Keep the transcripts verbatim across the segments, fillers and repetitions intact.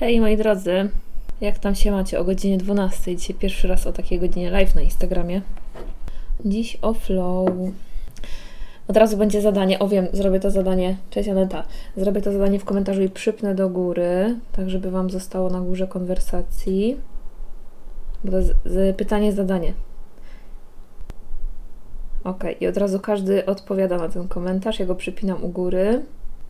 Hej moi drodzy, jak tam się macie o godzinie dwunastej? Dzisiaj pierwszy raz o takiej godzinie live na Instagramie. Dziś o flow. Od razu będzie zadanie, o wiem, zrobię to zadanie, cześć Aneta, zrobię to zadanie w komentarzu i przypnę do góry, tak żeby Wam zostało na górze konwersacji. Bo to jest z, pytanie, zadanie. Ok, i od razu każdy odpowiada na ten komentarz, ja go przypinam u góry.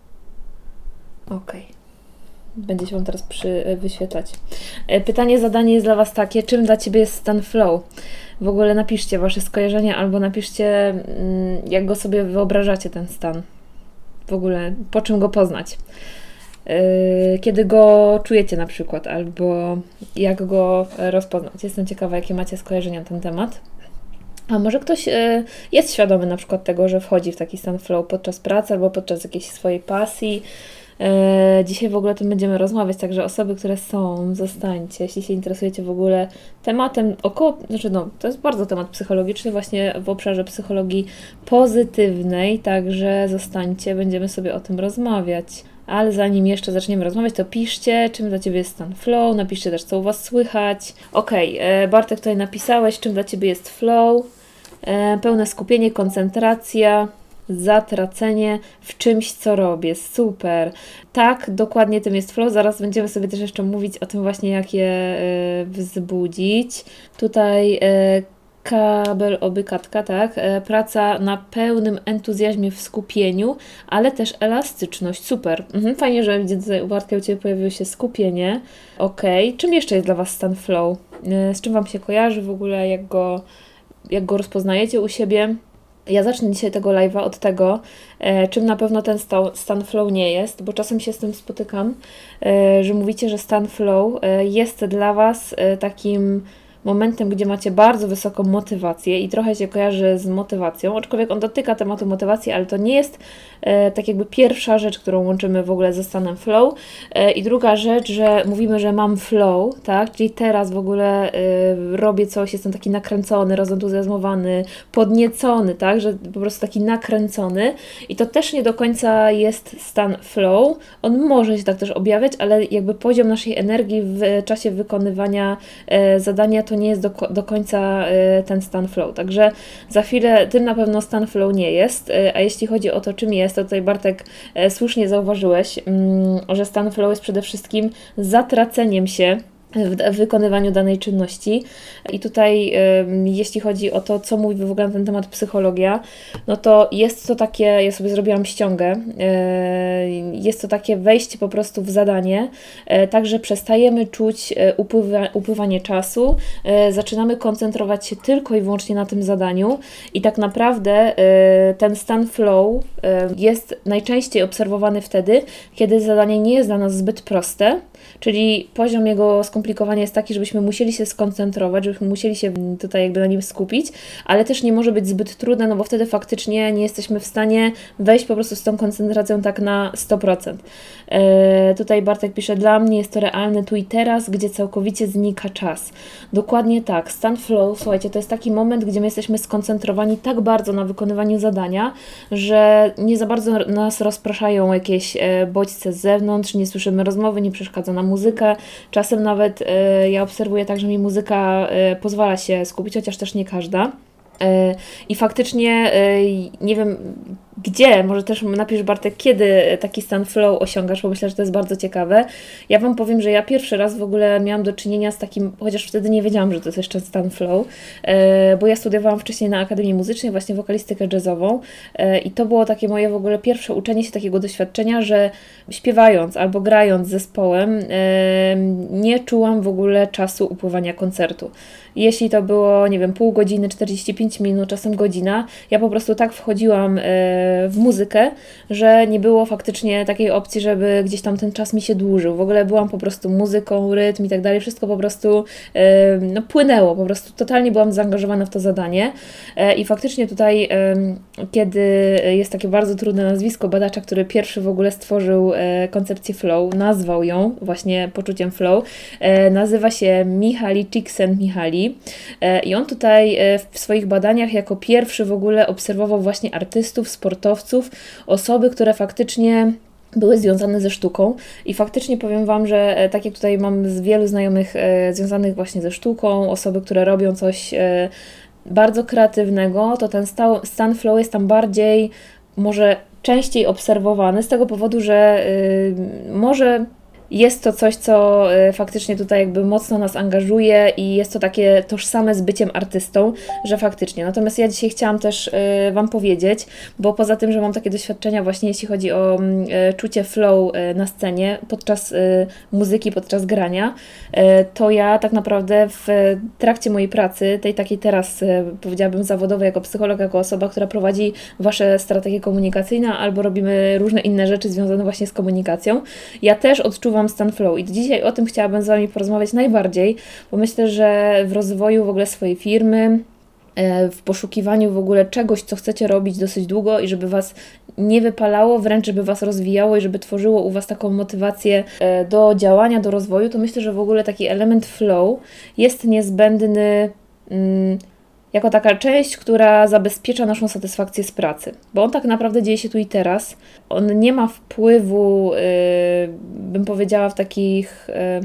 Ok. Będzie się Wam teraz przy, wyświetlać. Pytanie, zadanie jest dla Was takie, czym dla Ciebie jest stan flow? W ogóle napiszcie Wasze skojarzenia albo napiszcie, jak go sobie wyobrażacie, ten stan. W ogóle, po czym go poznać. Kiedy go czujecie na przykład, albo jak go rozpoznać. Jestem ciekawa, jakie macie skojarzenia na ten temat. A może ktoś jest świadomy na przykład tego, że wchodzi w taki stan flow podczas pracy albo podczas jakiejś swojej pasji. Dzisiaj w ogóle o tym będziemy rozmawiać, także osoby, które są, zostańcie, jeśli się interesujecie w ogóle tematem około, znaczy no, to jest bardzo temat psychologiczny, właśnie w obszarze psychologii pozytywnej, także zostańcie, będziemy sobie o tym rozmawiać. Ale zanim jeszcze zaczniemy rozmawiać, to piszcie, czym dla Ciebie jest stan flow, napiszcie też, co u Was słychać. Okej, okay, Bartek, tutaj napisałeś, czym dla Ciebie jest flow, pełne skupienie, koncentracja, zatracenie w czymś, co robię. Super. Tak, dokładnie tym jest flow. Zaraz będziemy sobie też jeszcze mówić o tym właśnie, jak je y, wzbudzić. Tutaj y, kabel oby katka, tak? Y, praca na pełnym entuzjazmie w skupieniu, ale też elastyczność. Super. Mhm, fajnie, że widzę tutaj u Bartka, u Ciebie pojawiło się skupienie. Okej. Okay. Czym jeszcze jest dla Was stan flow? Y, z czym Wam się kojarzy w ogóle? Jak go, jak go rozpoznajecie u siebie? Ja zacznę dzisiaj tego live'a od tego, e, czym na pewno ten sta- stan flow nie jest, bo czasem się z tym spotykam, e, że mówicie, że stan flow e, jest dla Was e, takim momentem, gdzie macie bardzo wysoką motywację i trochę się kojarzy z motywacją, aczkolwiek on dotyka tematu motywacji, ale to nie jest e, tak jakby pierwsza rzecz, którą łączymy w ogóle ze stanem flow. E, I druga rzecz, że mówimy, że mam flow, tak, czyli teraz w ogóle e, robię coś, jestem taki nakręcony, rozentuzjazmowany, podniecony, tak, że po prostu taki nakręcony i to też nie do końca jest stan flow. On może się tak też objawiać, ale jakby poziom naszej energii w czasie wykonywania e, zadania to nie jest do, do końca y, ten stan flow. Także za chwilę tym na pewno stan flow nie jest. Y, a jeśli chodzi o to, czym jest, to tutaj Bartek y, słusznie zauważyłeś, y, że stan flow jest przede wszystkim zatraceniem się w wykonywaniu danej czynności. I tutaj, jeśli chodzi o to, co mówi w ogóle na ten temat psychologia, no to jest to takie, ja sobie zrobiłam ściągę, jest to takie wejście po prostu w zadanie, tak, że przestajemy czuć upływa, upływanie czasu, zaczynamy koncentrować się tylko i wyłącznie na tym zadaniu i tak naprawdę ten stan flow jest najczęściej obserwowany wtedy, kiedy zadanie nie jest dla nas zbyt proste, czyli poziom jego skomplikowania jest taki, żebyśmy musieli się skoncentrować, żebyśmy musieli się tutaj jakby na nim skupić, ale też nie może być zbyt trudne, no bo wtedy faktycznie nie jesteśmy w stanie wejść po prostu z tą koncentracją tak na sto procent. Yy, tutaj Bartek pisze, dla mnie jest to realne tu i teraz, gdzie całkowicie znika czas. Dokładnie tak, stan flow, słuchajcie, to jest taki moment, gdzie my jesteśmy skoncentrowani tak bardzo na wykonywaniu zadania, że nie za bardzo nas rozpraszają jakieś e, bodźce z zewnątrz, nie słyszymy rozmowy, nie przeszkadza nam muzykę. Czasem nawet y, ja obserwuję tak, że mi muzyka y, pozwala się skupić, chociaż też nie każda. Y, I faktycznie y, nie wiem gdzie, może też napisz Bartek, kiedy taki stan flow osiągasz, bo myślę, że to jest bardzo ciekawe. Ja Wam powiem, że ja pierwszy raz w ogóle miałam do czynienia z takim, chociaż wtedy nie wiedziałam, że to jest jeszcze stan flow, e, bo ja studiowałam wcześniej na Akademii Muzycznej właśnie wokalistykę jazzową e, i to było takie moje w ogóle pierwsze uczenie się takiego doświadczenia, że śpiewając albo grając z zespołem e, nie czułam w ogóle czasu upływania koncertu. Jeśli to było, nie wiem, pół godziny, czterdzieści pięć minut, czasem godzina, ja po prostu tak wchodziłam e, w muzykę, że nie było faktycznie takiej opcji, żeby gdzieś tam ten czas mi się dłużył. W ogóle byłam po prostu muzyką, rytm i tak dalej, wszystko po prostu e, no, płynęło, po prostu totalnie byłam zaangażowana w to zadanie e, i faktycznie tutaj, e, kiedy jest takie bardzo trudne nazwisko badacza, który pierwszy w ogóle stworzył e, koncepcję flow, nazwał ją właśnie poczuciem flow, e, nazywa się Mihaly Csikszentmihalyi e, i on tutaj e, w swoich badaniach jako pierwszy w ogóle obserwował właśnie artystów, sportowców, osoby, które faktycznie były związane ze sztuką i faktycznie powiem Wam, że tak jak tutaj mam z wielu znajomych e, związanych właśnie ze sztuką, osoby, które robią coś e, bardzo kreatywnego, to ten stał, stan flow jest tam bardziej, może częściej obserwowany z tego powodu, że y, może jest to coś, co y, faktycznie tutaj jakby mocno nas angażuje i jest to takie tożsame z byciem artystą, że faktycznie. Natomiast ja dzisiaj chciałam też y, Wam powiedzieć, bo poza tym, że mam takie doświadczenia właśnie jeśli chodzi o y, czucie flow y, na scenie podczas y, muzyki, podczas grania, y, to ja tak naprawdę w trakcie mojej pracy, tej takiej teraz y, powiedziałabym zawodowej jako psycholog, jako osoba, która prowadzi Wasze strategie komunikacyjne albo robimy różne inne rzeczy związane właśnie z komunikacją, ja też odczuwam stan flow i dzisiaj o tym chciałabym z Wami porozmawiać najbardziej, bo myślę, że w rozwoju w ogóle swojej firmy, w poszukiwaniu w ogóle czegoś, co chcecie robić dosyć długo i żeby Was nie wypalało, wręcz żeby Was rozwijało i żeby tworzyło u Was taką motywację do działania, do rozwoju, to myślę, że w ogóle taki element flow jest niezbędny mm, jako taka część, która zabezpiecza naszą satysfakcję z pracy, bo on tak naprawdę dzieje się tu i teraz. On nie ma wpływu, yy, bym powiedziała, w takich... Yy,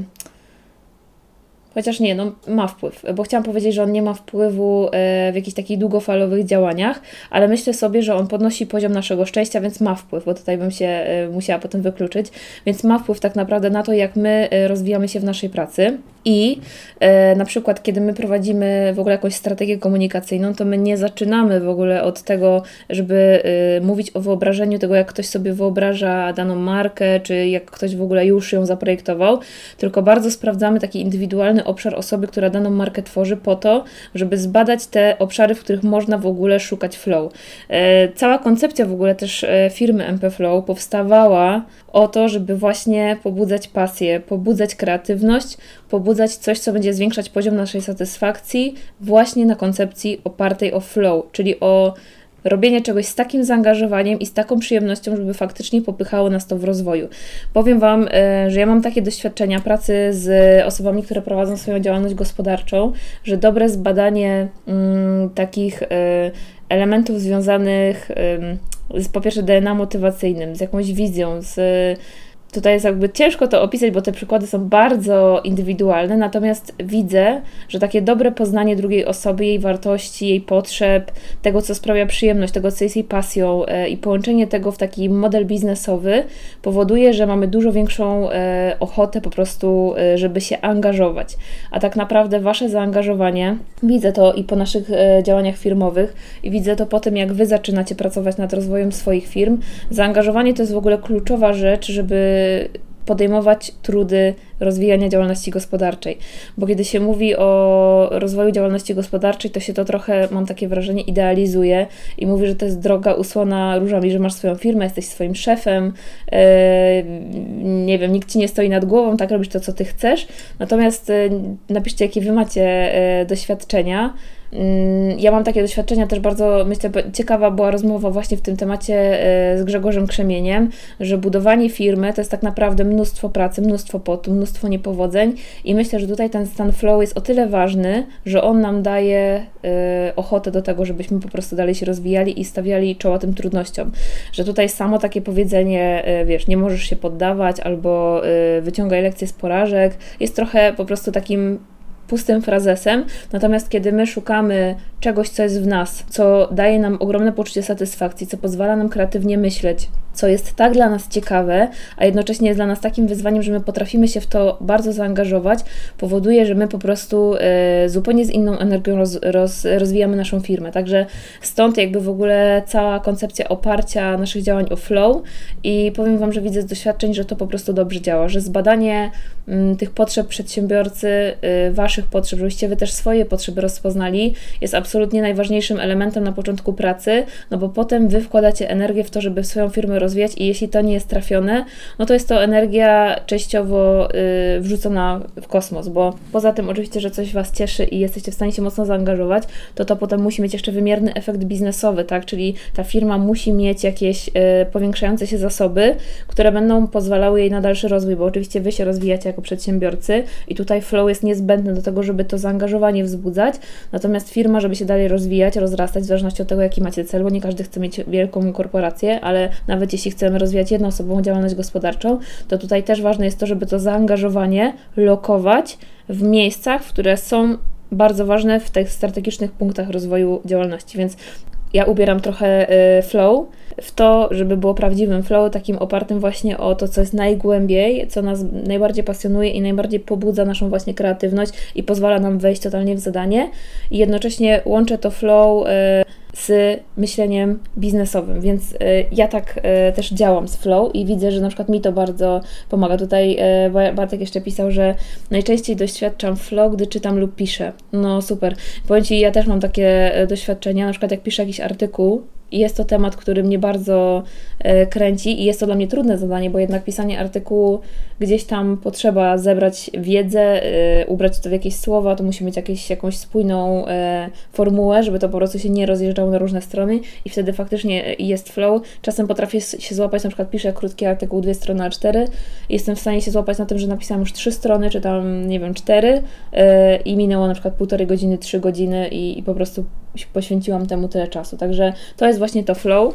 Chociaż nie, no ma wpływ, bo chciałam powiedzieć, że on nie ma wpływu w jakichś takich długofalowych działaniach, ale myślę sobie, że on podnosi poziom naszego szczęścia, więc ma wpływ, bo tutaj bym się musiała potem wykluczyć, więc ma wpływ tak naprawdę na to, jak my rozwijamy się w naszej pracy i na przykład, kiedy my prowadzimy w ogóle jakąś strategię komunikacyjną, to my nie zaczynamy w ogóle od tego, żeby mówić o wyobrażeniu tego, jak ktoś sobie wyobraża daną markę, czy jak ktoś w ogóle już ją zaprojektował, tylko bardzo sprawdzamy taki indywidualny obszar osoby, która daną markę tworzy po to, żeby zbadać te obszary, w których można w ogóle szukać flow. E, cała koncepcja w ogóle też e, firmy M P Flow powstawała o to, żeby właśnie pobudzać pasję, pobudzać kreatywność, pobudzać coś, co będzie zwiększać poziom naszej satysfakcji właśnie na koncepcji opartej o flow, czyli o robienie czegoś z takim zaangażowaniem i z taką przyjemnością, żeby faktycznie popychało nas to w rozwoju. Powiem Wam, że ja mam takie doświadczenia pracy z osobami, które prowadzą swoją działalność gospodarczą, że dobre zbadanie mm, takich y, elementów związanych y, z po pierwsze D N A motywacyjnym, z jakąś wizją, z Tutaj jest jakby ciężko to opisać, bo te przykłady są bardzo indywidualne, natomiast widzę, że takie dobre poznanie drugiej osoby, jej wartości, jej potrzeb, tego, co sprawia przyjemność, tego, co jest jej pasją e, i połączenie tego w taki model biznesowy powoduje, że mamy dużo większą e, ochotę po prostu, e, żeby się angażować. A tak naprawdę Wasze zaangażowanie, widzę to i po naszych e, działaniach firmowych i widzę to po tym, jak Wy zaczynacie pracować nad rozwojem swoich firm. Zaangażowanie to jest w ogóle kluczowa rzecz, żeby podejmować trudy rozwijania działalności gospodarczej. Bo kiedy się mówi o rozwoju działalności gospodarczej, to się to trochę, mam takie wrażenie, idealizuje i mówi, że to jest droga usłona różami, że masz swoją firmę, jesteś swoim szefem, yy, nie wiem, nikt Ci nie stoi nad głową, tak robisz to, co Ty chcesz. Natomiast yy, napiszcie, jakie Wy macie yy, doświadczenia. Ja mam takie doświadczenia też bardzo, myślę, ciekawa była rozmowa właśnie w tym temacie z Grzegorzem Krzemieniem, że budowanie firmy to jest tak naprawdę mnóstwo pracy, mnóstwo potu, mnóstwo niepowodzeń i myślę, że tutaj ten stan flow jest o tyle ważny, że on nam daje y, ochotę do tego, żebyśmy po prostu dalej się rozwijali i stawiali czoła tym trudnościom. Że tutaj samo takie powiedzenie, y, wiesz, nie możesz się poddawać albo y, wyciągaj lekcje z porażek, jest trochę po prostu takim pustym frazesem, natomiast kiedy my szukamy czegoś, co jest w nas, co daje nam ogromne poczucie satysfakcji, co pozwala nam kreatywnie myśleć, co jest tak dla nas ciekawe, a jednocześnie jest dla nas takim wyzwaniem, że my potrafimy się w to bardzo zaangażować, powoduje, że my po prostu y, zupełnie z inną energią roz, roz, rozwijamy naszą firmę. Także stąd jakby w ogóle cała koncepcja oparcia naszych działań o flow i powiem Wam, że widzę z doświadczeń, że to po prostu dobrze działa, że zbadanie y, tych potrzeb przedsiębiorcy, y, Waszych potrzeb, żebyście Wy też swoje potrzeby rozpoznali, jest absolutnie najważniejszym elementem na początku pracy, no bo potem Wy wkładacie energię w to, żeby swoją firmę rozwijać i jeśli to nie jest trafione, no to jest to energia częściowo y, wrzucona w kosmos, bo poza tym oczywiście, że coś Was cieszy i jesteście w stanie się mocno zaangażować, to to potem musi mieć jeszcze wymierny efekt biznesowy, tak, czyli ta firma musi mieć jakieś y, powiększające się zasoby, które będą pozwalały jej na dalszy rozwój, bo oczywiście Wy się rozwijacie jako przedsiębiorcy i tutaj flow jest niezbędny do tego, tego, żeby to zaangażowanie wzbudzać, natomiast firma, żeby się dalej rozwijać, rozrastać, w zależności od tego, jaki macie cel, bo nie każdy chce mieć wielką korporację, ale nawet jeśli chcemy rozwijać jednoosobową działalność gospodarczą, to tutaj też ważne jest to, żeby to zaangażowanie lokować w miejscach, które są bardzo ważne w tych strategicznych punktach rozwoju działalności, więc ja ubieram trochę flow w to, żeby było prawdziwym flow, takim opartym właśnie o to, co jest najgłębiej, co nas najbardziej pasjonuje i najbardziej pobudza naszą właśnie kreatywność i pozwala nam wejść totalnie w zadanie. I jednocześnie łączę to flow z myśleniem biznesowym, więc ja tak też działam z flow i widzę, że na przykład mi to bardzo pomaga. Tutaj Bartek jeszcze pisał, że najczęściej doświadczam flow, gdy czytam lub piszę. No super. Powiem Ci, ja też mam takie doświadczenia, na przykład jak piszę jakiś artykuł, i jest to temat, który mnie bardzo e, kręci i jest to dla mnie trudne zadanie, bo jednak pisanie artykułu gdzieś tam potrzeba zebrać wiedzę, e, ubrać to w jakieś słowa, to musi mieć jakieś, jakąś spójną e, formułę, żeby to po prostu się nie rozjeżdżało na różne strony i wtedy faktycznie jest flow. Czasem potrafię się złapać, na przykład piszę krótki artykuł, dwie strony A cztery i jestem w stanie się złapać na tym, że napisałam już trzy strony, czy tam, nie wiem, cztery e, i minęło na przykład półtorej godziny, trzy godziny i, i po prostu poświęciłam temu tyle czasu. Także to jest właśnie to flow.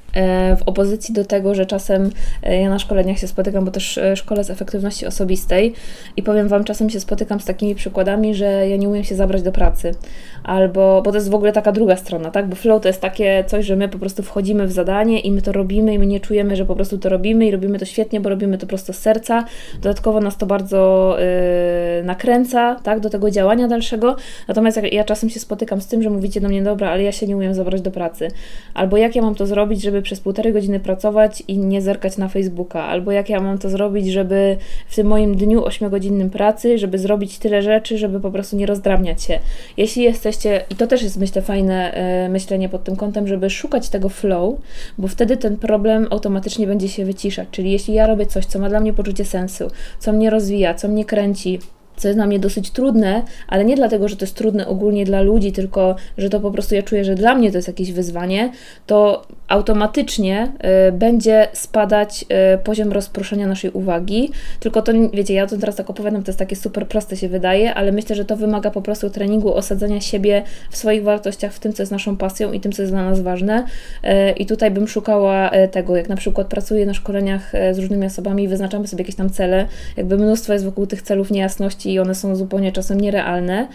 W opozycji do tego, że czasem ja na szkoleniach się spotykam, bo też szkolę z efektywności osobistej i powiem Wam, czasem się spotykam z takimi przykładami, że ja nie umiem się zabrać do pracy. Albo, bo to jest w ogóle taka druga strona, tak? Bo flow to jest takie coś, że my po prostu wchodzimy w zadanie i my to robimy i my nie czujemy, że po prostu to robimy i robimy to świetnie, bo robimy to prosto z serca. Dodatkowo nas to bardzo yy, nakręca, tak? Do tego działania dalszego. Natomiast jak ja czasem się spotykam z tym, że mówicie do mnie, dobra, ale ja się nie umiem zabrać do pracy. Albo jak ja mam to zrobić, żeby przez półtorej godziny pracować i nie zerkać na Facebooka, albo jak ja mam to zrobić, żeby w tym moim dniu ośmiogodzinnym pracy, żeby zrobić tyle rzeczy, żeby po prostu nie rozdrabniać się. Jeśli jesteście, i to też jest myślę fajne e, myślenie pod tym kątem, żeby szukać tego flow, bo wtedy ten problem automatycznie będzie się wyciszać, czyli jeśli ja robię coś, co ma dla mnie poczucie sensu, co mnie rozwija, co mnie kręci, co jest dla mnie dosyć trudne, ale nie dlatego, że to jest trudne ogólnie dla ludzi, tylko że to po prostu ja czuję, że dla mnie to jest jakieś wyzwanie, to automatycznie y, będzie spadać y, poziom rozproszenia naszej uwagi. Tylko to, wiecie, ja to teraz tak opowiadam, to jest takie super proste się wydaje, ale myślę, że to wymaga po prostu treningu, osadzenia siebie w swoich wartościach, w tym, co jest naszą pasją i tym, co jest dla nas ważne. Y, I tutaj bym szukała y, tego, jak na przykład pracuję na szkoleniach y, z różnymi osobami i wyznaczamy sobie jakieś tam cele, jakby mnóstwo jest wokół tych celów niejasności i one są zupełnie czasem nierealne,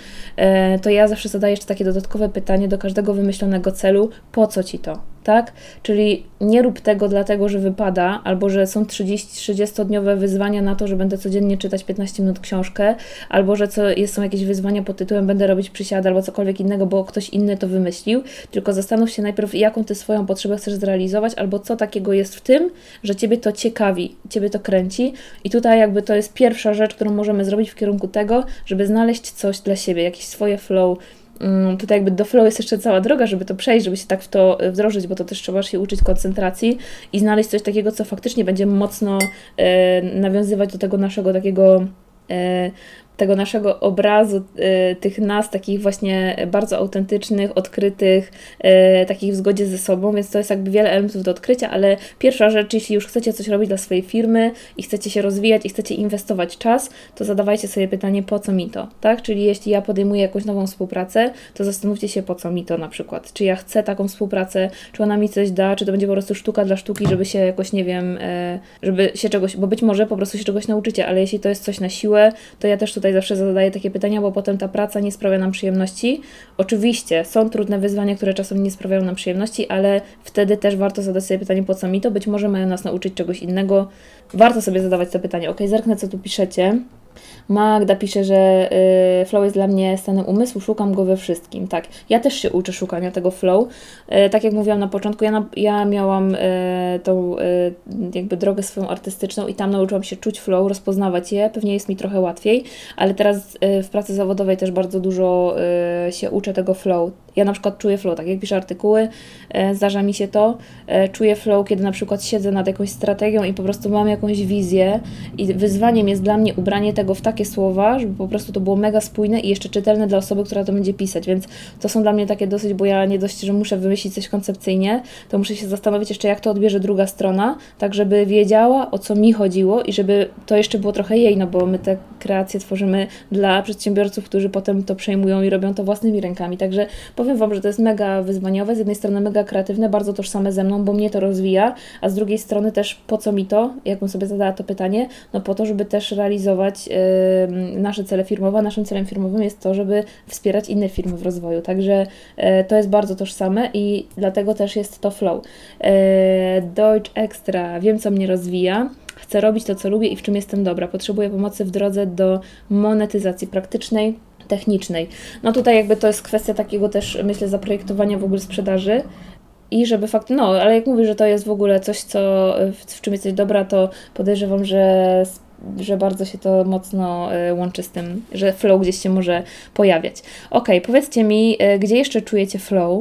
to ja zawsze zadaję jeszcze takie dodatkowe pytanie do każdego wymyślonego celu, po co Ci to, tak? Czyli nie rób tego dlatego, że wypada, albo że są trzydziestodniowe wyzwania na to, że będę codziennie czytać piętnaście minut książkę, albo że co, jest, są jakieś wyzwania pod tytułem będę robić przysiady, albo cokolwiek innego, bo ktoś inny to wymyślił, tylko zastanów się najpierw, jaką Ty swoją potrzebę chcesz zrealizować, albo co takiego jest w tym, że Ciebie to ciekawi, Ciebie to kręci i tutaj jakby to jest pierwsza rzecz, którą możemy zrobić w kierunku tego, żeby znaleźć coś dla siebie, jakieś swoje flow. Tutaj jakby do flow jest jeszcze cała droga, żeby to przejść, żeby się tak w to wdrożyć, bo to też trzeba się uczyć koncentracji i znaleźć coś takiego, co faktycznie będzie mocno e, nawiązywać do tego naszego takiego e, tego naszego obrazu, y, tych nas, takich właśnie bardzo autentycznych, odkrytych, y, takich w zgodzie ze sobą, więc to jest jakby wiele elementów do odkrycia, ale pierwsza rzecz, jeśli już chcecie coś robić dla swojej firmy i chcecie się rozwijać i chcecie inwestować czas, to zadawajcie sobie pytanie, po co mi to, tak? Czyli jeśli ja podejmuję jakąś nową współpracę, to zastanówcie się, po co mi to na przykład. Czy ja chcę taką współpracę, czy ona mi coś da, czy to będzie po prostu sztuka dla sztuki, żeby się jakoś, nie wiem, y, żeby się czegoś, bo być może po prostu się czegoś nauczycie, ale jeśli to jest coś na siłę, to ja też tutaj zawsze zadaję takie pytania, bo potem ta praca nie sprawia nam przyjemności. Oczywiście są trudne wyzwania, które czasem nie sprawiają nam przyjemności, ale wtedy też warto zadać sobie pytanie, po co mi to? Być może mają nas nauczyć czegoś innego. Warto sobie zadawać to pytanie. Ok, zerknę, co tu piszecie. Magda pisze, że y, flow jest dla mnie stanem umysłu, szukam go we wszystkim. Tak, ja też się uczę szukania tego flow. Y, tak jak mówiłam na początku, ja, na, ja miałam y, tą y, jakby drogę swoją artystyczną i tam nauczyłam się czuć flow, rozpoznawać je. Pewnie jest mi trochę łatwiej, ale teraz y, w pracy zawodowej też bardzo dużo y, się uczę tego flow. Ja na przykład czuję flow, tak jak piszę artykuły, e, zdarza mi się to, e, czuję flow, kiedy na przykład siedzę nad jakąś strategią i po prostu mam jakąś wizję i wyzwaniem jest dla mnie ubranie tego w takie słowa, żeby po prostu to było mega spójne i jeszcze czytelne dla osoby, która to będzie pisać, więc to są dla mnie takie dosyć, bo ja nie dość, że muszę wymyślić coś koncepcyjnie, to muszę się zastanowić jeszcze, jak to odbierze druga strona, tak żeby wiedziała, o co mi chodziło i żeby to jeszcze było trochę jej, no bo my te kreacje tworzymy dla przedsiębiorców, którzy potem to przejmują i robią to własnymi rękami, także powiem Wam, że to jest mega wyzwaniowe, z jednej strony mega kreatywne, bardzo tożsame ze mną, bo mnie to rozwija, a z drugiej strony też po co mi to, jakbym sobie zadała to pytanie, no po to, żeby też realizować yy, nasze cele firmowe, a naszym celem firmowym jest to, żeby wspierać inne firmy w rozwoju, także yy, to jest bardzo tożsame i dlatego też jest to flow. Yy, Deutsch Extra, wiem co mnie rozwija, chcę robić to, co lubię i w czym jestem dobra, potrzebuję pomocy w drodze do monetyzacji praktycznej, technicznej. No tutaj jakby to jest kwestia takiego też, myślę, zaprojektowania w ogóle sprzedaży i żeby fakt, no, ale jak mówię, że to jest w ogóle coś, co, w, w czym jesteś dobra, to podejrzewam, że, że bardzo się to mocno y, łączy z tym, że flow gdzieś się może pojawiać. Okej, powiedzcie mi, y, gdzie jeszcze czujecie flow? Y,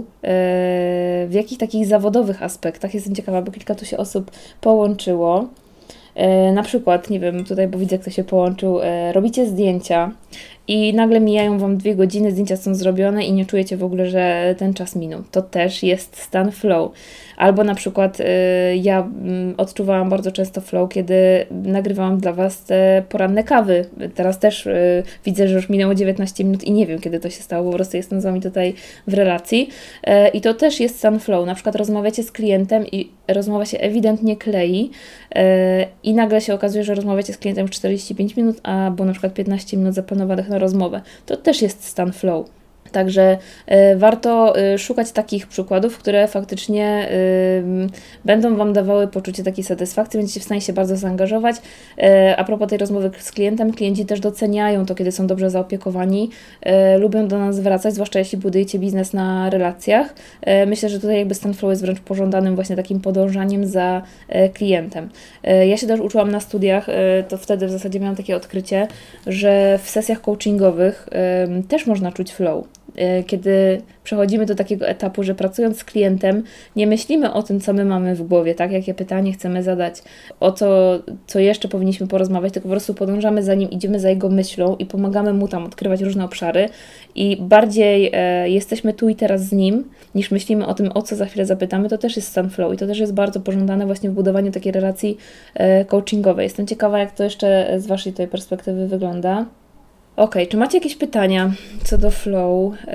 w jakich takich zawodowych aspektach? Jestem ciekawa, bo kilka tu się osób połączyło. Y, na przykład, nie wiem, tutaj, bo widzę, kto się połączył, y, robicie zdjęcia i nagle mijają Wam dwie godziny, zdjęcia są zrobione i nie czujecie w ogóle, że ten czas minął. To też jest stan flow. Albo na przykład y, ja y, odczuwałam bardzo często flow, kiedy nagrywałam dla Was te poranne kawy. Teraz też y, widzę, że już minęło dziewiętnaście minut i nie wiem, kiedy to się stało, po prostu jestem z Wami tutaj w relacji. Y, I to też jest stan flow. Na przykład rozmawiacie z klientem i rozmowa się ewidentnie klei y, i nagle się okazuje, że rozmawiacie z klientem czterdzieści pięć minut, albo na przykład piętnaście minut zaplanowanych na rozmowę. To też jest stan flow. Także y, warto y, szukać takich przykładów, które faktycznie y, będą Wam dawały poczucie takiej satysfakcji, będziecie w stanie się bardzo zaangażować. Y, a propos tej rozmowy z klientem, klienci też doceniają to, kiedy są dobrze zaopiekowani, y, lubią do nas wracać, zwłaszcza jeśli budujecie biznes na relacjach. Y, myślę, że tutaj jakby stan flow jest wręcz pożądanym właśnie takim podążaniem za y, klientem. Y, ja się też uczyłam na studiach, y, to wtedy w zasadzie miałam takie odkrycie, że w sesjach coachingowych y, też można czuć flow. Kiedy przechodzimy do takiego etapu, że pracując z klientem nie myślimy o tym, co my mamy w głowie, tak? Jakie pytanie chcemy zadać, o co, co jeszcze powinniśmy porozmawiać, tylko po prostu podążamy za nim, idziemy za jego myślą i pomagamy mu tam odkrywać różne obszary i bardziej e, jesteśmy tu i teraz z nim, niż myślimy o tym, o co za chwilę zapytamy, to też jest stan flow i to też jest bardzo pożądane właśnie w budowaniu takiej relacji e, coachingowej. Jestem ciekawa, jak to jeszcze z Waszej tej perspektywy wygląda. Okej, okay, czy macie jakieś pytania co do flow? Yy,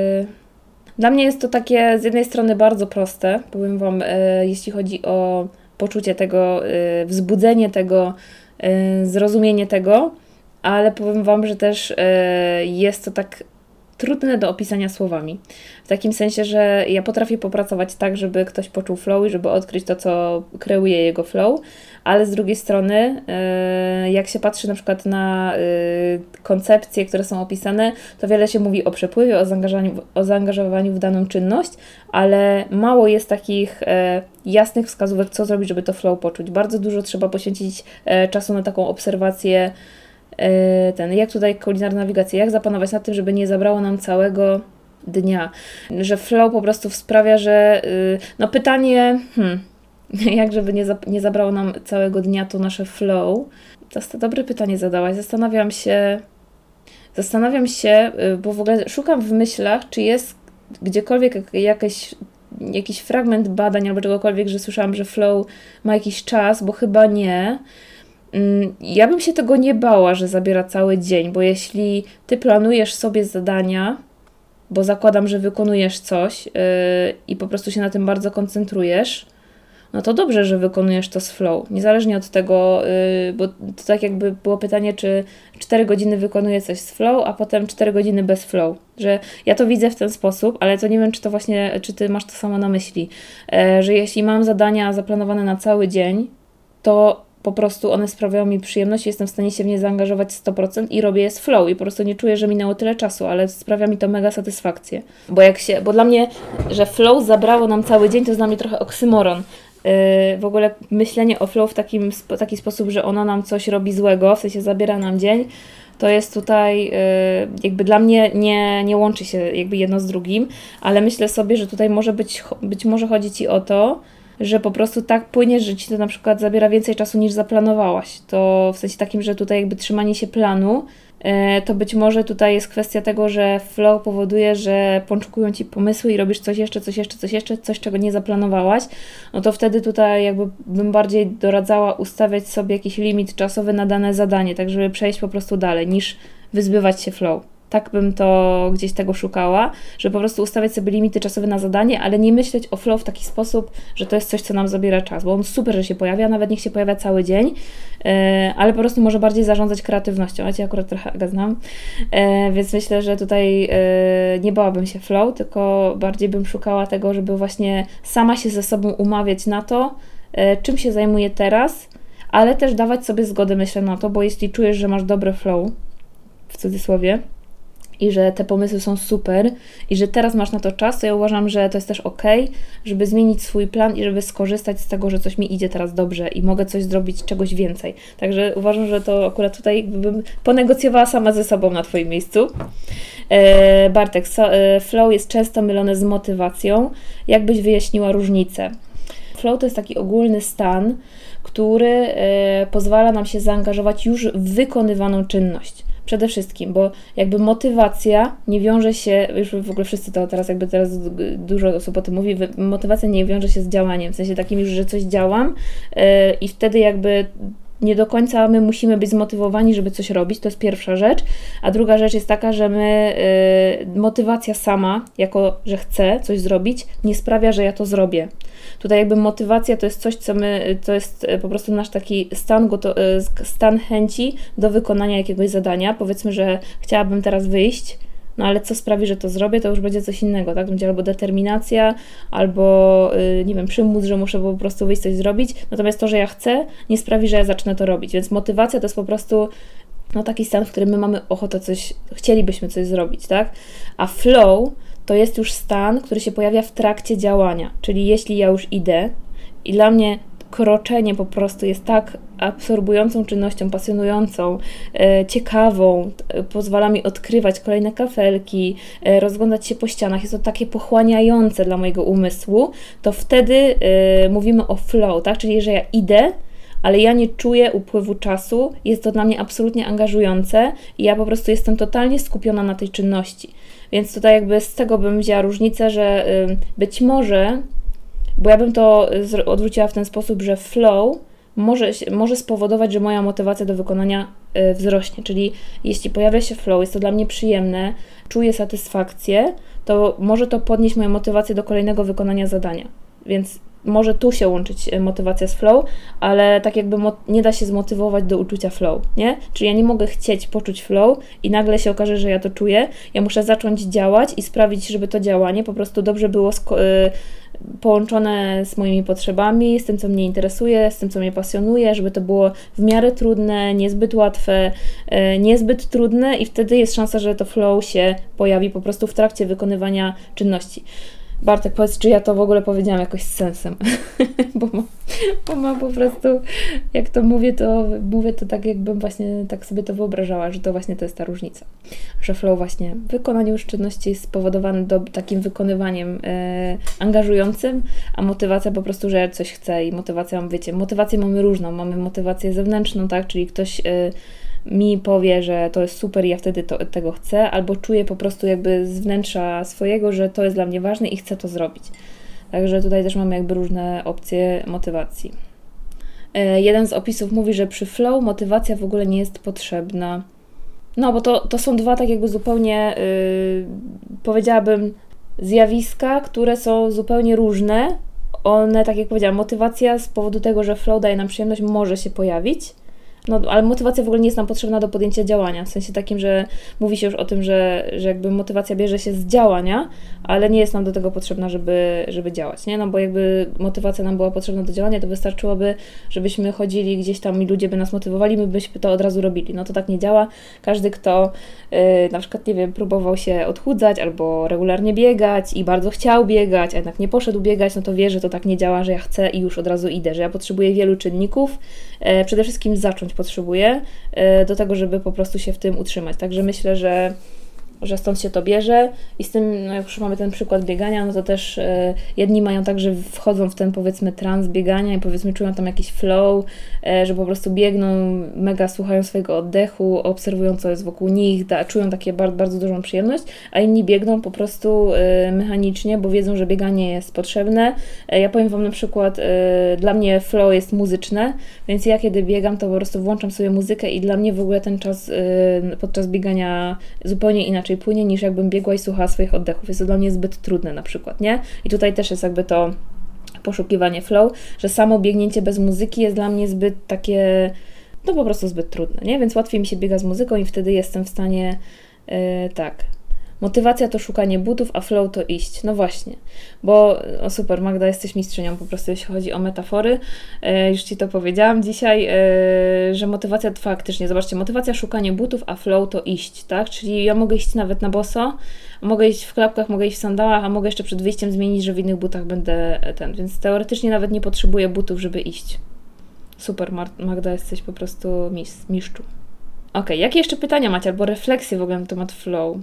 dla mnie jest to takie z jednej strony bardzo proste, powiem Wam, yy, jeśli chodzi o poczucie tego, yy, wzbudzenie tego, yy, zrozumienie tego, ale powiem Wam, że też yy, jest to tak trudne do opisania słowami. W takim sensie, że ja potrafię popracować tak, żeby ktoś poczuł flow i żeby odkryć to, co kreuje jego flow, ale z drugiej strony, jak się patrzy na przykład na koncepcje, które są opisane, to wiele się mówi o przepływie, o zaangażowaniu, o zaangażowaniu w daną czynność, ale mało jest takich jasnych wskazówek, co zrobić, żeby to flow poczuć. Bardzo dużo trzeba poświęcić czasu na taką obserwację, ten, jak tutaj kulinarna nawigacja, jak zapanować nad tym, żeby nie zabrało nam całego dnia, że flow po prostu sprawia, że no pytanie, hmm, jak żeby nie, za, nie zabrało nam całego dnia to nasze flow, to jest to dobre pytanie zadałaś, zastanawiam się zastanawiam się, bo w ogóle szukam w myślach, czy jest gdziekolwiek jakieś jakiś fragment badań albo czegokolwiek, że słyszałam, że flow ma jakiś czas, bo chyba nie. Ja bym się tego nie bała, że zabiera cały dzień, bo jeśli Ty planujesz sobie zadania, bo zakładam, że wykonujesz coś yy, i po prostu się na tym bardzo koncentrujesz, no to dobrze, że wykonujesz to z flow. Niezależnie od tego, yy, bo to tak jakby było pytanie, czy cztery godziny wykonuję coś z flow, a potem cztery godziny bez flow. Że ja to widzę w ten sposób, ale to nie wiem, czy to właśnie, czy Ty masz to samo na myśli, yy, że jeśli mam zadania zaplanowane na cały dzień, to po prostu one sprawiają mi przyjemność, jestem w stanie się w nie zaangażować sto procent i robię je z flow i po prostu nie czuję, że minęło tyle czasu, ale sprawia mi to mega satysfakcję. Bo jak się, bo dla mnie, że flow zabrało nam cały dzień, to jest dla mnie trochę oksymoron. Yy, w ogóle myślenie o flow w takim, taki sposób, że ono nam coś robi złego, w sensie zabiera nam dzień, to jest tutaj jakby dla mnie nie, nie łączy się jakby jedno z drugim, ale myślę sobie, że tutaj może być, być może chodzi Ci o to, że po prostu tak płyniesz, że Ci to na przykład zabiera więcej czasu niż zaplanowałaś. To w sensie takim, że tutaj jakby trzymanie się planu, to być może tutaj jest kwestia tego, że flow powoduje, że pączkują Ci pomysły i robisz coś jeszcze, coś jeszcze, coś jeszcze, coś czego nie zaplanowałaś, no to wtedy tutaj jakby bym bardziej doradzała ustawiać sobie jakiś limit czasowy na dane zadanie, tak żeby przejść po prostu dalej, niż wyzbywać się flow. Tak bym to gdzieś tego szukała, żeby po prostu ustawiać sobie limity czasowe na zadanie, ale nie myśleć o flow w taki sposób, że to jest coś, co nam zabiera czas, bo on super, że się pojawia, nawet niech się pojawia cały dzień, yy, ale po prostu może bardziej zarządzać kreatywnością. Ja Cię akurat trochę Aga znam, yy, więc myślę, że tutaj yy, nie bałabym się flow, tylko bardziej bym szukała tego, żeby właśnie sama się ze sobą umawiać na to, yy, czym się zajmuję teraz, ale też dawać sobie zgodę, myślę, na to, bo jeśli czujesz, że masz dobre flow, w cudzysłowie, i że te pomysły są super i że teraz masz na to czas, to ja uważam, że to jest też okej, żeby zmienić swój plan i żeby skorzystać z tego, że coś mi idzie teraz dobrze i mogę coś zrobić, czegoś więcej. Także uważam, że to akurat tutaj bym ponegocjowała sama ze sobą na Twoim miejscu. E, Bartek, so, e, flow jest często mylone z motywacją. Jak byś wyjaśniła różnicę? Flow to jest taki ogólny stan, który e, pozwala nam się zaangażować już w wykonywaną czynność. Przede wszystkim, bo jakby motywacja nie wiąże się, już w ogóle wszyscy to teraz jakby teraz dużo osób o tym mówi, motywacja nie wiąże się z działaniem, w sensie takim już, że coś działam yy, i wtedy jakby nie do końca my musimy być zmotywowani, żeby coś robić, to jest pierwsza rzecz, a druga rzecz jest taka, że my, yy, motywacja sama, jako że chcę coś zrobić, nie sprawia, że ja to zrobię. Tutaj jakby motywacja to jest coś, co my, to jest po prostu nasz taki stan, goto- stan chęci do wykonania jakiegoś zadania. Powiedzmy, że chciałabym teraz wyjść, no ale co sprawi, że to zrobię, to już będzie coś innego, tak? To będzie albo determinacja, albo yy, nie wiem, przymus, że muszę po prostu wyjść coś zrobić. Natomiast to, że ja chcę, nie sprawi, że ja zacznę to robić. Więc motywacja to jest po prostu no, taki stan, w którym my mamy ochotę coś, chcielibyśmy coś zrobić, tak? A flow to jest już stan, który się pojawia w trakcie działania. Czyli jeśli ja już idę i dla mnie kroczenie po prostu jest tak absorbującą czynnością, pasjonującą, e, ciekawą, e, pozwala mi odkrywać kolejne kafelki, e, rozglądać się po ścianach, jest to takie pochłaniające dla mojego umysłu, to wtedy e, mówimy o flow, tak? Czyli że ja idę, ale ja nie czuję upływu czasu, jest to dla mnie absolutnie angażujące i ja po prostu jestem totalnie skupiona na tej czynności. Więc tutaj jakby z tego bym wzięła różnicę, że y, być może, bo ja bym to odwróciła w ten sposób, że flow może, może spowodować, że moja motywacja do wykonania y, wzrośnie. Czyli jeśli pojawia się flow, jest to dla mnie przyjemne, czuję satysfakcję, to może to podnieść moją motywację do kolejnego wykonania zadania. Więc może tu się łączyć motywacja z flow, ale tak jakby mo- nie da się zmotywować do uczucia flow, nie? Czyli ja nie mogę chcieć poczuć flow i nagle się okaże, że ja to czuję. Ja muszę zacząć działać i sprawić, żeby to działanie po prostu dobrze było sko- y- połączone z moimi potrzebami, z tym, co mnie interesuje, z tym, co mnie pasjonuje, żeby to było w miarę trudne, niezbyt łatwe, y- niezbyt trudne i wtedy jest szansa, że to flow się pojawi po prostu w trakcie wykonywania czynności. Bartek, powiedz, czy ja to w ogóle powiedziałam jakoś z sensem, bo, ma, bo ma po prostu, jak to mówię, to mówię to tak, jakbym właśnie tak sobie to wyobrażała, że to właśnie to jest ta różnica, że flow właśnie w wykonaniu już czynności jest spowodowany do, takim wykonywaniem e, angażującym, a motywacja po prostu, że coś chcę i motywacja, wiecie, motywację mamy różną, mamy motywację zewnętrzną, tak, czyli ktoś e, mi powie, że to jest super i ja wtedy to, tego chcę, albo czuję po prostu jakby z wnętrza swojego, że to jest dla mnie ważne i chcę to zrobić. Także tutaj też mamy jakby różne opcje motywacji. E, jeden z opisów mówi, że przy flow motywacja w ogóle nie jest potrzebna. No, bo to, to są dwa tak jakby zupełnie, yy, powiedziałabym, zjawiska, które są zupełnie różne. One, tak jak powiedziałam, motywacja z powodu tego, że flow daje nam przyjemność, może się pojawić. No, ale motywacja w ogóle nie jest nam potrzebna do podjęcia działania, w sensie takim, że mówi się już o tym, że, że jakby motywacja bierze się z działania, ale nie jest nam do tego potrzebna, żeby, żeby działać, nie? No bo jakby motywacja nam była potrzebna do działania, to wystarczyłoby, żebyśmy chodzili gdzieś tam i ludzie by nas motywowali, my byśmy to od razu robili. No to tak nie działa. Każdy, kto yy, na przykład, nie wiem, próbował się odchudzać albo regularnie biegać i bardzo chciał biegać, a jednak nie poszedł biegać, no to wie, że to tak nie działa, że ja chcę i już od razu idę, że ja potrzebuję wielu czynników, yy, przede wszystkim zacząć potrzebuje do tego, żeby po prostu się w tym utrzymać. Także myślę, że że stąd się to bierze i z tym, no jak już mamy ten przykład biegania, no to też e, jedni mają tak, że wchodzą w ten powiedzmy trans biegania i powiedzmy czują tam jakiś flow, e, że po prostu biegną, mega słuchają swojego oddechu, obserwują co jest wokół nich, da, czują takie bardzo, bardzo dużą przyjemność, a inni biegną po prostu e, mechanicznie, bo wiedzą, że bieganie jest potrzebne. E, ja powiem Wam na przykład, e, dla mnie flow jest muzyczne, więc ja kiedy biegam, to po prostu włączam sobie muzykę i dla mnie w ogóle ten czas e, podczas biegania zupełnie inaczej płynie niż jakbym biegła i słuchała swoich oddechów. Jest to dla mnie zbyt trudne na przykład, nie? I tutaj też jest jakby to poszukiwanie flow, że samo biegnięcie bez muzyki jest dla mnie zbyt takie, no po prostu zbyt trudne, nie? Więc łatwiej mi się biega z muzyką i wtedy jestem w stanie yy, tak. Motywacja to szukanie butów, a flow to iść. No właśnie, bo o super, Magda, jesteś mistrzynią po prostu, jeśli chodzi o metafory. E, już Ci to powiedziałam dzisiaj, e, że motywacja to faktycznie, zobaczcie, motywacja szukanie butów, a flow to iść, tak? Czyli ja mogę iść nawet na boso, mogę iść w klapkach, mogę iść w sandałach, a mogę jeszcze przed wyjściem zmienić, że w innych butach będę ten, więc teoretycznie nawet nie potrzebuję butów, żeby iść. Super, Magda, jesteś po prostu mis, mistrzu. Ok, jakie jeszcze pytania macie, albo refleksje w ogóle na temat flow?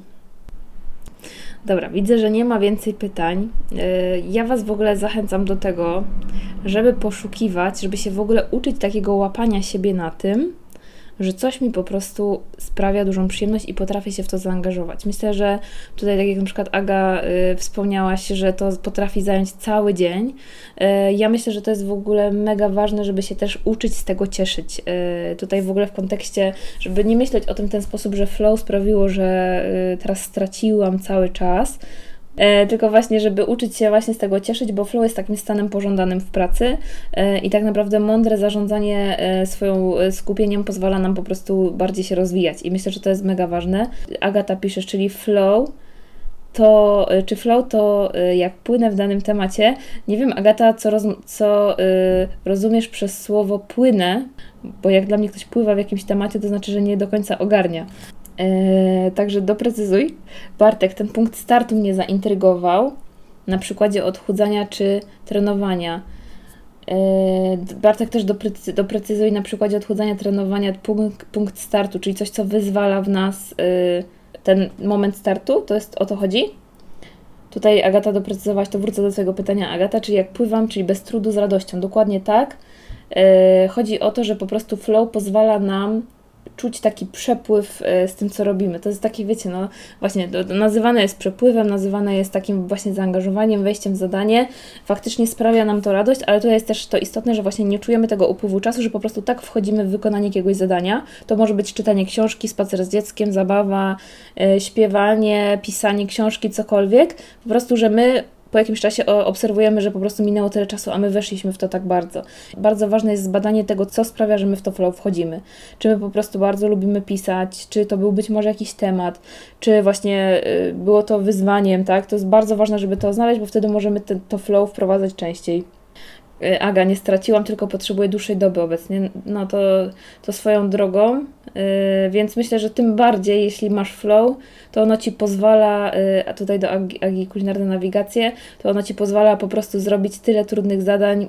Dobra, widzę, że nie ma więcej pytań. Ja Was w ogóle zachęcam do tego, żeby poszukiwać, żeby się w ogóle uczyć takiego łapania siebie na tym, że coś mi po prostu sprawia dużą przyjemność i potrafię się w to zaangażować. Myślę, że tutaj tak jak na przykład Aga y, wspomniałaś, że to potrafi zająć cały dzień. Y, ja myślę, że to jest w ogóle mega ważne, żeby się też uczyć z tego cieszyć. Y, tutaj w ogóle w kontekście, żeby nie myśleć o tym w ten sposób, że flow sprawiło, że y, teraz straciłam cały czas, E, tylko właśnie, żeby uczyć się właśnie z tego cieszyć, bo flow jest takim stanem pożądanym w pracy e, i tak naprawdę mądre zarządzanie e, swoim skupieniem pozwala nam po prostu bardziej się rozwijać i myślę, że to jest mega ważne. Agata piszesz, czyli flow to, czy flow to jak płynę w danym temacie. Nie wiem, Agata, co, roz, co y, rozumiesz przez słowo płynę, bo jak dla mnie ktoś pływa w jakimś temacie, to znaczy, że nie do końca ogarnia. Yy, także doprecyzuj. Bartek, ten punkt startu mnie zaintrygował na przykładzie odchudzania czy trenowania. Yy, Bartek też doprecy- doprecyzuj na przykładzie odchudzania, trenowania punkt, punkt startu, czyli coś, co wyzwala w nas yy, ten moment startu, to jest o to chodzi? Tutaj Agata doprecyzowałaś, to wrócę do Twojego pytania, Agata, czyli jak pływam, czyli bez trudu, z radością. Dokładnie tak. Yy, chodzi o to, że po prostu flow pozwala nam czuć taki przepływ z tym, co robimy. To jest takie, wiecie, no właśnie, nazywane jest przepływem, nazywane jest takim właśnie zaangażowaniem, wejściem w zadanie. Faktycznie sprawia nam to radość, ale tutaj jest też to istotne, że właśnie nie czujemy tego upływu czasu, że po prostu tak wchodzimy w wykonanie jakiegoś zadania. To może być czytanie książki, spacer z dzieckiem, zabawa, yy, śpiewanie, pisanie książki, cokolwiek. Po prostu, że my po jakimś czasie obserwujemy, że po prostu minęło tyle czasu, a my weszliśmy w to tak bardzo. Bardzo ważne jest zbadanie tego, co sprawia, że my w to flow wchodzimy. Czy my po prostu bardzo lubimy pisać, czy to był być może jakiś temat, czy właśnie było to wyzwaniem, tak? To jest bardzo ważne, żeby to znaleźć, bo wtedy możemy ten, to flow wprowadzać częściej. Aga, nie straciłam, tylko potrzebuję dłuższej doby obecnie. No to, to swoją drogą, yy, więc myślę, że tym bardziej, jeśli masz flow, to ono Ci pozwala, yy, a tutaj do Agi, Agi Kulinarne Nawigacje, to ono Ci pozwala po prostu zrobić tyle trudnych zadań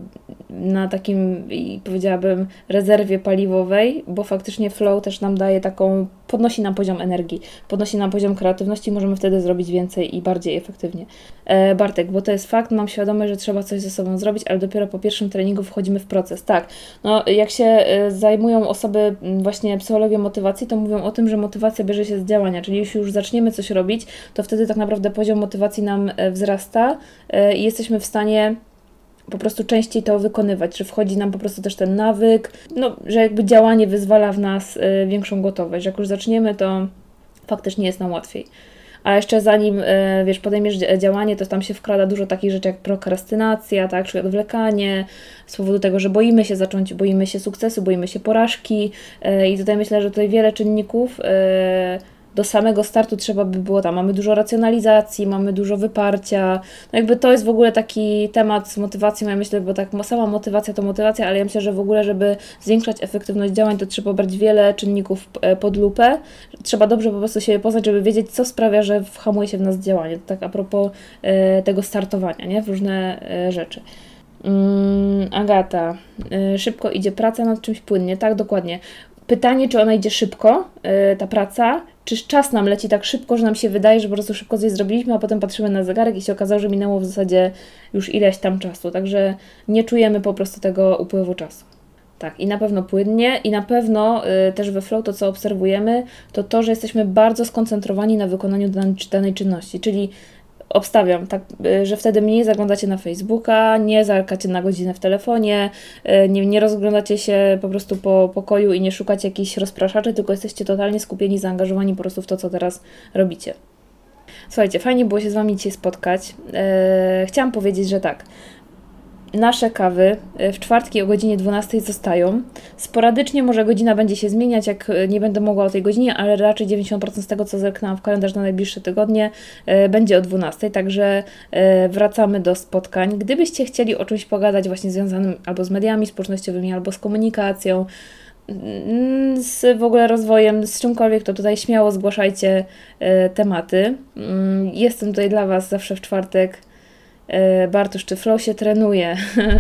na takim, i powiedziałabym, rezerwie paliwowej, bo faktycznie flow też nam daje taką, podnosi nam poziom energii, podnosi nam poziom kreatywności, możemy wtedy zrobić więcej i bardziej efektywnie. E, Bartek, bo to jest fakt, mam świadomość, że trzeba coś ze sobą zrobić, ale dopiero po pierwszym treningu wchodzimy w proces. Tak, no jak się e, zajmują osoby właśnie psychologią motywacji, to mówią o tym, że motywacja bierze się z działania, czyli jeśli już zaczniemy coś robić, to wtedy tak naprawdę poziom motywacji nam e, wzrasta e, i jesteśmy w stanie po prostu częściej to wykonywać, że wchodzi nam po prostu też ten nawyk, no, że jakby działanie wyzwala w nas y, większą gotowość, że jak już zaczniemy, to faktycznie jest nam łatwiej. A jeszcze zanim, y, wiesz, podejmiesz działanie, to tam się wkrada dużo takich rzeczy jak prokrastynacja, tak, czyli odwlekanie, z powodu tego, że boimy się zacząć, boimy się sukcesu, boimy się porażki y, i tutaj myślę, że tutaj wiele czynników y, do samego startu trzeba by było tam, mamy dużo racjonalizacji, mamy dużo wyparcia, no jakby to jest w ogóle taki temat z motywacją, ja myślę, bo tak sama motywacja to motywacja, ale ja myślę, że w ogóle, żeby zwiększać efektywność działań, to trzeba brać wiele czynników pod lupę, trzeba dobrze po prostu siebie poznać, żeby wiedzieć, co sprawia, że whamuje się w nas działanie, to tak a propos e, tego startowania, nie, w różne e, rzeczy. Mm, Agata, y, szybko idzie praca nad czymś płynnie, tak, dokładnie. Pytanie, czy ona idzie szybko, y, ta praca, czy czas nam leci tak szybko, że nam się wydaje, że po prostu szybko coś zrobiliśmy, a potem patrzymy na zegarek i się okazało, że minęło w zasadzie już ileś tam czasu, także nie czujemy po prostu tego upływu czasu. Tak, i na pewno płynnie i na pewno y, też we flow to, co obserwujemy, to to, że jesteśmy bardzo skoncentrowani na wykonaniu danej, danej czynności, czyli obstawiam, tak, y, że wtedy mniej zaglądacie na Facebooka, nie zerkacie na godzinę w telefonie, y, nie, nie rozglądacie się po prostu po pokoju i nie szukacie jakichś rozpraszaczy, tylko jesteście totalnie skupieni, zaangażowani po prostu w to, co teraz robicie. Słuchajcie, fajnie było się z Wami dzisiaj spotkać. Y, chciałam powiedzieć, że tak, nasze kawy w czwartki o godzinie dwunastej zostają. Sporadycznie może godzina będzie się zmieniać, jak nie będę mogła o tej godzinie, ale raczej dziewięćdziesiąt procent z tego, co zerknęłam w kalendarz na najbliższe tygodnie, będzie o dwunastej, także wracamy do spotkań. Gdybyście chcieli o czymś pogadać właśnie związanym albo z mediami społecznościowymi, albo z komunikacją, z w ogóle rozwojem, z czymkolwiek, to tutaj śmiało zgłaszajcie tematy. Jestem tutaj dla Was zawsze w czwartek. Bartusz, czy flow się trenuje?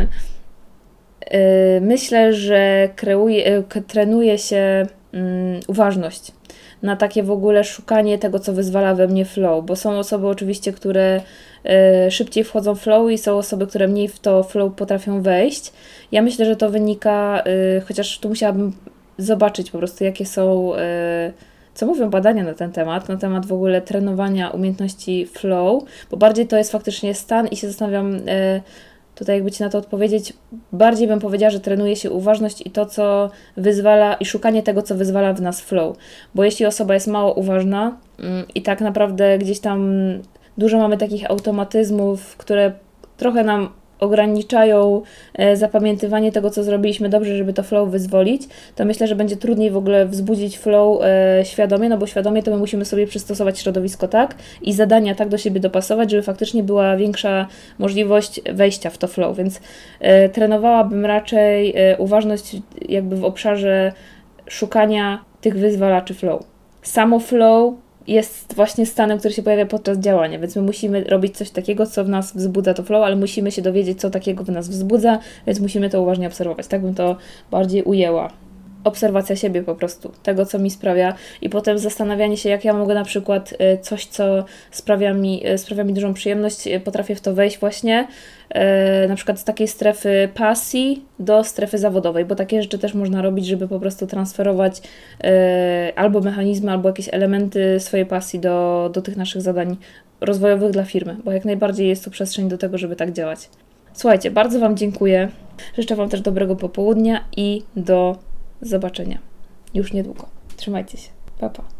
Myślę, że kreuje, trenuje się um, uważność na takie w ogóle szukanie tego, co wyzwala we mnie flow, bo są osoby oczywiście, które y, szybciej wchodzą w flow i są osoby, które mniej w to flow potrafią wejść. Ja myślę, że to wynika, y, chociaż tu musiałabym zobaczyć po prostu, jakie są... Y, co mówią badania na ten temat, na temat w ogóle trenowania umiejętności flow, bo bardziej to jest faktycznie stan i się zastanawiam, e, tutaj jakby Ci na to odpowiedzieć, bardziej bym powiedziała, że trenuje się uważność i to, co wyzwala, i szukanie tego, co wyzwala w nas flow, bo jeśli osoba jest mało uważna mm, i tak naprawdę gdzieś tam dużo mamy takich automatyzmów, które trochę nam ograniczają e, zapamiętywanie tego, co zrobiliśmy dobrze, żeby to flow wyzwolić, to myślę, że będzie trudniej w ogóle wzbudzić flow e, świadomie, no bo świadomie to my musimy sobie przystosować środowisko tak i zadania tak do siebie dopasować, żeby faktycznie była większa możliwość wejścia w to flow, więc e, trenowałabym raczej e, uważność jakby w obszarze szukania tych wyzwalaczy flow. Samo flow jest właśnie stanem, który się pojawia podczas działania, więc my musimy robić coś takiego, co w nas wzbudza to flow, ale musimy się dowiedzieć, co takiego w nas wzbudza, więc musimy to uważnie obserwować. Tak bym to bardziej ujęła. Obserwacja siebie po prostu, tego, co mi sprawia i potem zastanawianie się, jak ja mogę na przykład coś, co sprawia mi, sprawia mi dużą przyjemność, potrafię w to wejść właśnie, na przykład z takiej strefy pasji do strefy zawodowej, bo takie rzeczy też można robić, żeby po prostu transferować albo mechanizmy, albo jakieś elementy swojej pasji do, do tych naszych zadań rozwojowych dla firmy, bo jak najbardziej jest tu przestrzeń do tego, żeby tak działać. Słuchajcie, bardzo Wam dziękuję, życzę Wam też dobrego popołudnia i do zobaczenia już niedługo. Trzymajcie się. Pa, pa.